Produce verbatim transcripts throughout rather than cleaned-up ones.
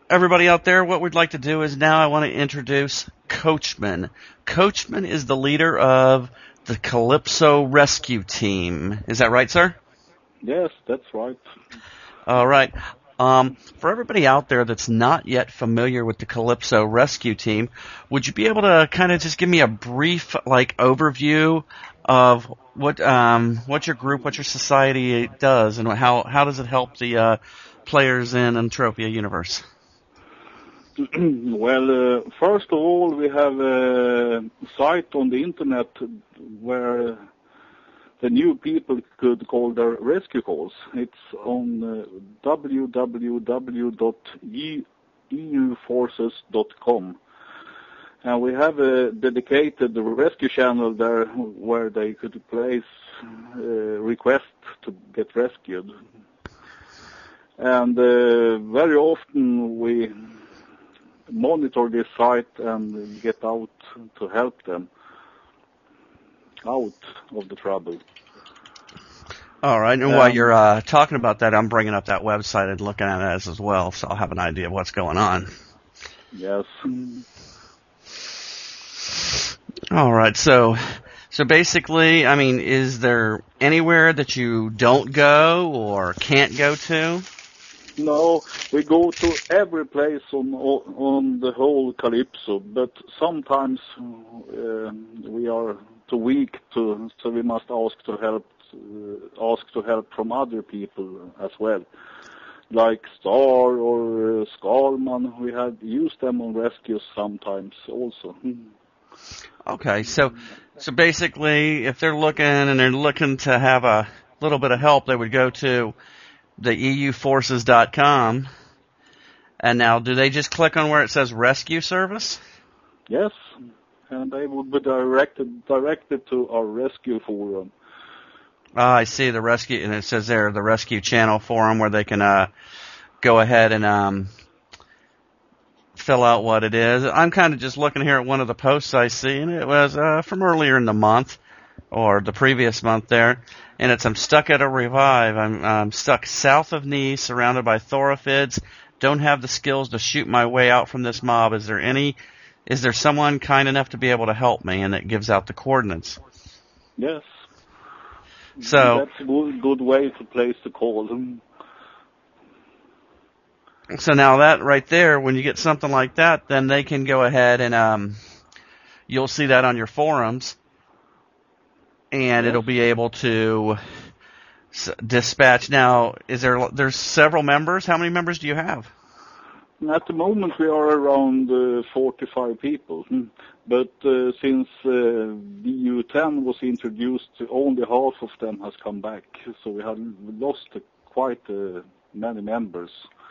everybody out there, what we'd like to do is now I want to introduce Coachman. Coachman is the leader of the Calypso Rescue Team. Is that right, sir? Yes, that's right. All right. Um, for everybody out there that's not yet familiar with the Calypso Rescue Team, would you be able to kind of just give me a brief, like, overview of what um, what your group, what your society does, and how how does it help the uh, players in Entropia universe? Well, uh, first of all, we have a site on the internet where the new people could call their rescue calls. It's on uh, w w w dot e u forces dot com. And we have a dedicated rescue channel there where they could place uh, requests to get rescued. And uh, very often we monitor this site and get out to help them out of the trouble. All right, and um, while you're uh, talking about that, I'm bringing up that website and looking at it as well, so I'll have an idea of what's going on. Yes. All right, so so basically, I mean, is there anywhere that you don't go or can't go to? No, we go to every place on on the whole Calypso, but sometimes uh, we are too weak to, so we must ask to help, uh, ask to help from other people as well, like Star or uh, Skalman. We have used them on rescues sometimes also. Okay, so so basically, if they're looking and they're looking to have a little bit of help, they would go to the e u forces dot com. And now, do they just click on where it says rescue service? Yes, and they would be directed directed to our rescue forum. Ah, I see the rescue, and it says there the rescue channel forum where they can uh, go ahead and um, fill out what it is. I'm kind of just looking here at one of the posts I see, and it was uh, from earlier in the month, or the previous month there, and it's I'm stuck at a revive. I'm, I'm stuck south of Nice, surrounded by thorifids. Don't have the skills to shoot my way out from this mob. Is there any? Is there someone kind enough to be able to help me? And it gives out the coordinates. Yes. So that's a good, good way to place the call. So now that right there, when you get something like that, then they can go ahead and um, you'll see that on your forums, and yes. it'll be able to s- dispatch. Now, is there there's several members? How many members do you have? At the moment, we are around uh, forty-five people. But uh, since uh, V U ten was introduced, only half of them has come back. So we have lost uh, quite uh, many members.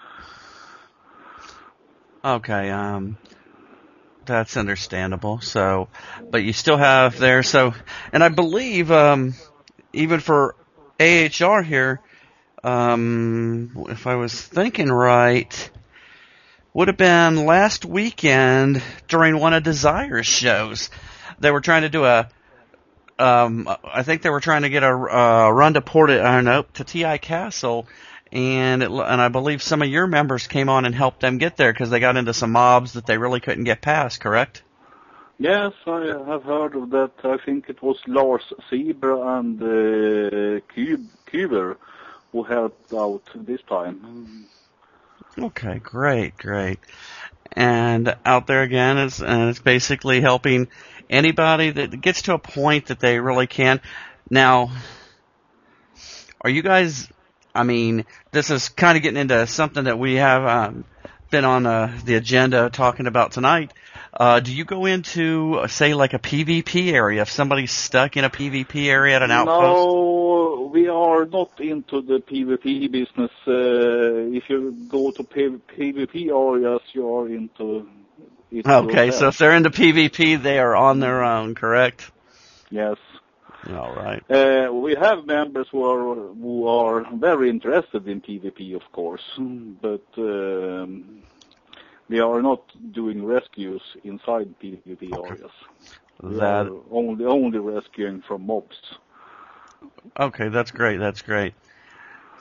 Okay, um, that's understandable. So, but you still have there. So, and I believe um, even for A H R here, um, if I was thinking right, would have been last weekend during one of Desire's shows. They were trying to do a, um, I think they were trying to get a, a run to Port, I don't know, to T I Castle, and it, and I believe some of your members came on and helped them get there because they got into some mobs that they really couldn't get past, correct? Yes, I have heard of that. I think it was Lars Zebra and uh, Kuber who helped out this time. Okay, great, great. And out there again, it's, and it's basically helping anybody that gets to a point that they really can. Now, are you guys, I mean, this is kind of getting into something that we have um, been on uh, the agenda talking about tonight. Uh, do you go into, uh, say, like a PvP area, if somebody's stuck in a PvP area at an outpost? No, we are not into the PvP business. Uh, if you go to P- PvP areas, you are into it. Okay, yourself. so if they're into PvP, they are on their own, correct? Yes. All right. Uh, we have members who are who are very interested in PvP, of course, but um, we are not doing rescues inside PvP areas. We That are only only rescuing from mobs. Okay, that's great. That's great.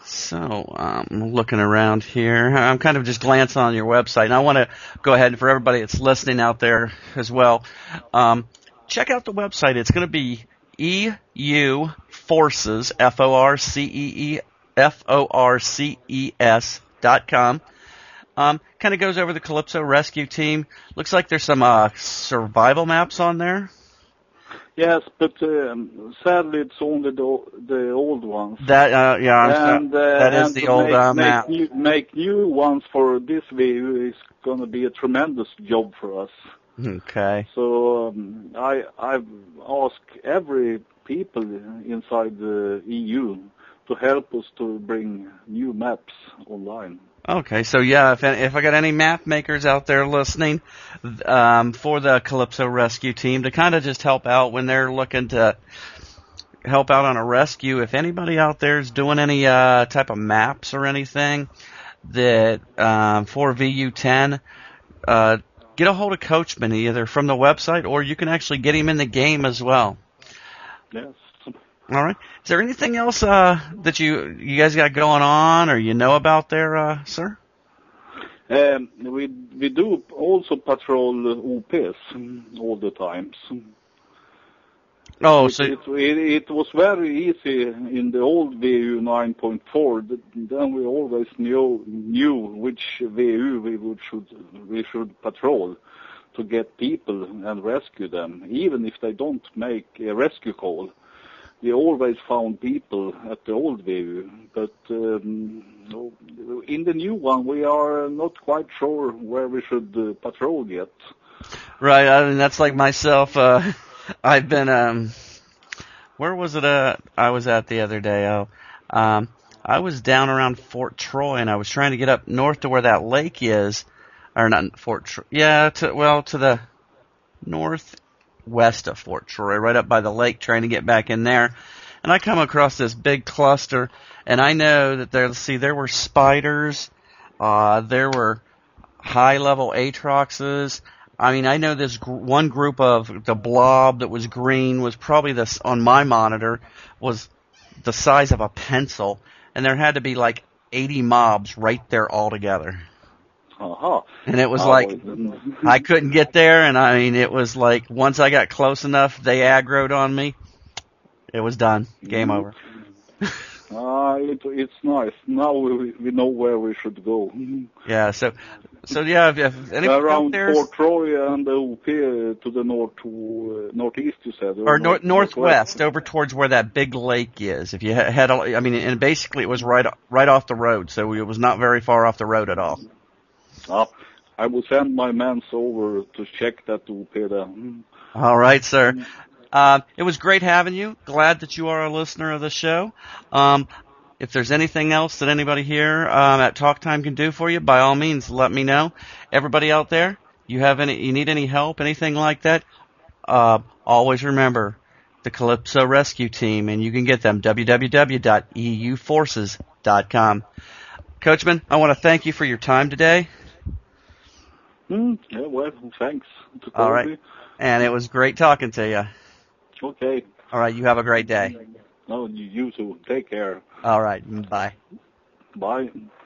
So, um, looking around here, I'm kind of just glancing on your website, and I want to go ahead and for everybody that's listening out there as well, um, check out the website. It's going to be E U Forces, F O R C E E, F O R C E S dot com. Um, kind of goes over the Calypso Rescue Team. Looks like there's some uh, survival maps on there. Yes, but um, sadly it's only the the old ones. That uh, yeah, I'm and uh, that is and the to old make, uh, make map. New, make new ones for this view is going to be a tremendous job for us. Okay. So um, I I've asked every people inside the E U to help us to bring new maps online. Okay, so yeah, if if I got any map makers out there listening, um, for the Calypso Rescue Team to kind of just help out when they're looking to help out on a rescue, if anybody out there is doing any uh, type of maps or anything that um, for V U ten, uh, get a hold of Coachman either from the website or you can actually get him in the game as well. Yes. All right. Is there anything else uh, that you you guys got going on or you know about there, uh, sir? Um, we we do also patrol O Ps all the times. Oh, it, so it, it, it was very easy in the old V U nine point four. Then we always knew knew which V U we would should we should patrol to get people and rescue them, even if they don't make a rescue call. We always found people at the old V U, but um, in the new one we are not quite sure where we should uh, patrol yet. Right, I mean that's like myself. Uh, I've been um, where was it? Uh, I was at the other day. Oh, um, I was down around Fort Troy, and I was trying to get up north to where that lake is, or not Fort Troy. Yeah, to well to the north. West of Fort Troy, right up by the lake, trying to get back in there. And I come across this big cluster, and I know that there, see, there were spiders, uh, there were high-level Aatroxes. I mean, I know this gr- one group of the blob that was green was probably this, on my monitor, was the size of a pencil, and there had to be like eighty mobs right there all together. Uh-huh. And it was oh, like, I couldn't get there, and I mean, it was like, once I got close enough, they aggroed on me. It was done. Game mm-hmm. over. Ah, uh, it, it's nice. Now we we know where we should go. Yeah, so, so yeah, if, if anybody around out there, Fort Troy and the O P uh, to the north to uh, northeast, you said, or, or north, northwest, northwest, over towards where that big lake is. If you had, I mean, and basically it was right, right off the road, so it was not very far off the road at all. Ah, I will send my men over to check that O P then. All right, sir. Um, it was great having you. Glad that you are a listener of the show. Um, if there's anything else that anybody here um, at Talk Time can do for you, by all means, let me know. Everybody out there, you have any, you need any help, anything like that? Uh, always remember the Calypso Rescue Team, and you can get them w w w dot e u forces dot com. Coachman, I want to thank you for your time today. Mm, yeah, well, thanks. All right, me. And it was great talking to you. Okay. All right, you have a great day. No, you too. Take care. All right, bye. Bye.